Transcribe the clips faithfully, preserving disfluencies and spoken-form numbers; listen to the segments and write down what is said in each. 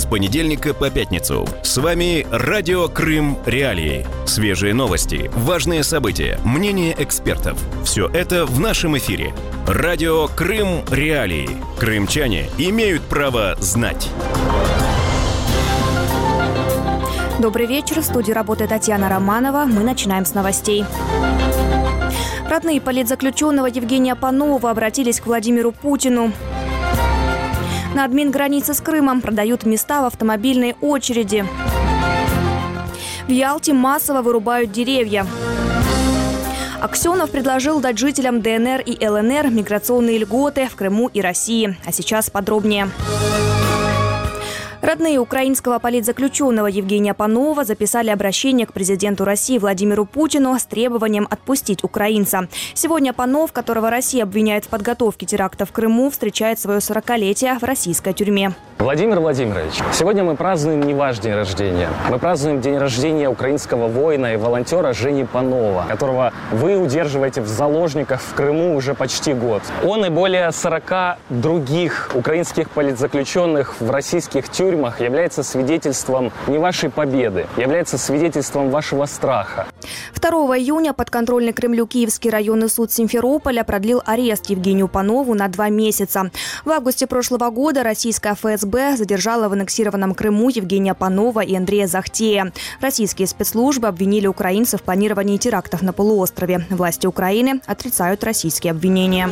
понедельника по пятницу. С вами Радио Крым Реалии. Свежие новости, важные события, мнения экспертов. Все это в нашем эфире. Радио Крым Реалии. Крымчане имеют право знать. Добрый вечер. В студии работает Татьяна Романова. Мы начинаем с новостей. Родные политзаключенного Евгения Панова обратились к Владимиру Путину. На админгранице с Крымом продают места в автомобильной очереди. В Ялте массово вырубают деревья. Аксенов предложил дать жителям ДНР и ЛНР миграционные льготы в Крыму и России. А сейчас подробнее. Родные украинского политзаключенного Евгения Панова записали обращение к президенту России Владимиру Путину с требованием отпустить украинца. Сегодня Панов, которого Россия обвиняет в подготовке теракта в Крыму, встречает свое сорокалетие в российской тюрьме. Владимир Владимирович, сегодня мы празднуем не ваш день рождения. Мы празднуем день рождения украинского воина и волонтера Жени Панова, которого вы удерживаете в заложниках в Крыму уже почти год. Он и более сорока других украинских политзаключенных в российских тюрьмах является свидетельством не вашей победы, является свидетельством вашего страха. второго июня подконтрольный Кремлю Киевский районный суд Симферополя продлил арест Евгению Панову на два месяца. В августе прошлого года российская эф эс бэ задержала в аннексированном Крыму Евгения Панова и Андрея Захтея. Российские спецслужбы обвинили украинцев в планировании терактов на полуострове. Власти Украины отрицают российские обвинения.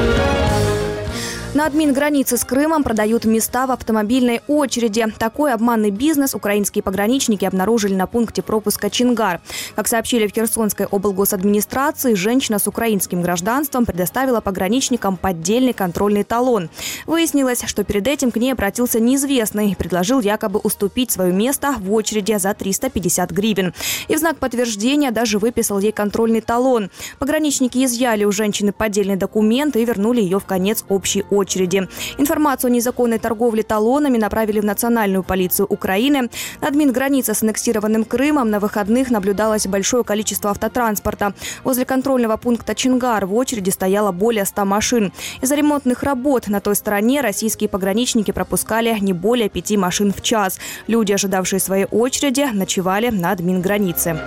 На админгранице с Крымом продают места в автомобильной очереди. Такой обманный бизнес украинские пограничники обнаружили на пункте пропуска Чингар. Как сообщили в Херсонской облгосадминистрации, женщина с украинским гражданством предоставила пограничникам поддельный контрольный талон. Выяснилось, что перед этим к ней обратился неизвестный и предложил якобы уступить свое место в очереди за триста пятьдесят гривен. И в знак подтверждения даже выписал ей контрольный талон. Пограничники изъяли у женщины поддельный документ и вернули ее в конец общей очереди. очереди. Информацию о незаконной торговле талонами направили в Национальную полицию Украины. На админгранице с аннексированным Крымом на выходных наблюдалось большое количество автотранспорта. Возле контрольного пункта Чингар в очереди стояло более ста машин. Из-за ремонтных работ на той стороне российские пограничники пропускали не более пяти машин в час. Люди, ожидавшие своей очереди, ночевали на админгранице.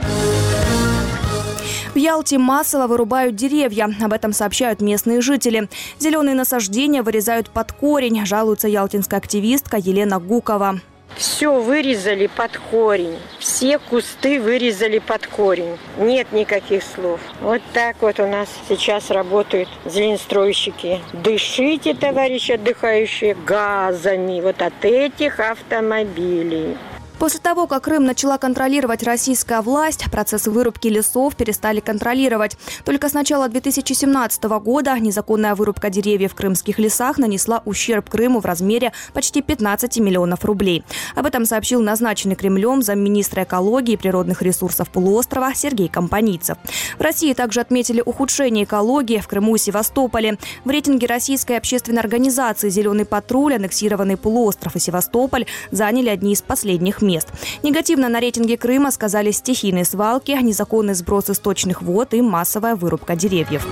В Ялте массово вырубают деревья. Об этом сообщают местные жители. Зеленые насаждения вырезают под корень, жалуется ялтинская активистка Елена Гукова. Все вырезали под корень. Все кусты вырезали под корень. Нет никаких слов. Вот так вот у нас сейчас работают зеленстройщики. Дышите, товарищи отдыхающие, газами вот от этих автомобилей. После того, как Крым начала контролировать российская власть, процесс вырубки лесов перестали контролировать. Только с начала две тысячи семнадцатого года незаконная вырубка деревьев в крымских лесах нанесла ущерб Крыму в размере почти пятнадцати миллионов рублей. Об этом сообщил назначенный Кремлем замминистра экологии и природных ресурсов полуострова Сергей Компаницев. В России также отметили ухудшение экологии в Крыму и Севастополе. В рейтинге российской общественной организации «Зеленый патруль» аннексированный полуостров и Севастополь заняли одни из последних мест. Негативно на рейтинге Крыма сказались стихийные свалки, незаконный сброс источных вод и массовая вырубка деревьев.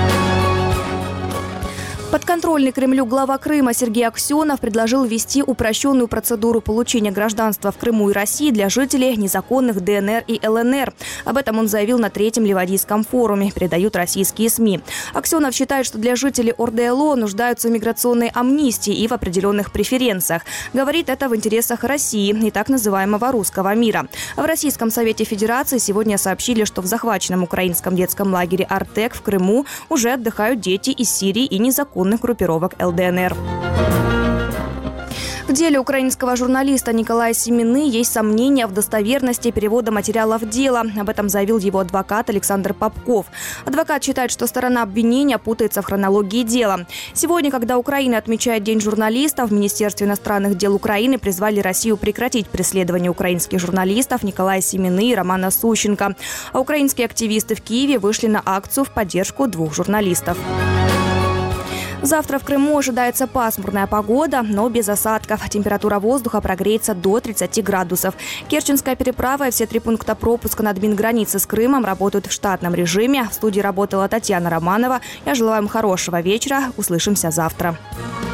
Подконтрольный Кремлю глава Крыма Сергей Аксенов предложил ввести упрощенную процедуру получения гражданства в Крыму и России для жителей незаконных ДНР и ЛНР. Об этом он заявил на третьем Ливадийском форуме, передают российские СМИ. Аксенов считает, что для жителей ОРДЛО нуждаются в миграционной амнистии и в определенных преференциях. Говорит это в интересах России и так называемого русского мира. В Российском Совете Федерации сегодня сообщили, что в захваченном украинском детском лагере «Артек» в Крыму уже отдыхают дети из Сирии и незаконных группировок эл дэ эн эр. В деле украинского журналиста Николая Семины есть сомнения в достоверности перевода материалов дела. Об этом заявил его адвокат Александр Попков. Адвокат считает, что сторона обвинения путается в хронологии дела. Сегодня, когда Украина отмечает День журналиста, в Министерстве иностранных дел Украины призвали Россию прекратить преследование украинских журналистов Николая Семины и Романа Сущенко. А украинские активисты в Киеве вышли на акцию в поддержку двух журналистов. Завтра в Крыму ожидается пасмурная погода, но без осадков. Температура воздуха прогреется до тридцати градусов. Керченская переправа и все три пункта пропуска на админгранице с Крымом работают в штатном режиме. В студии работала Татьяна Романова. Я желаю вам хорошего вечера. Услышимся завтра.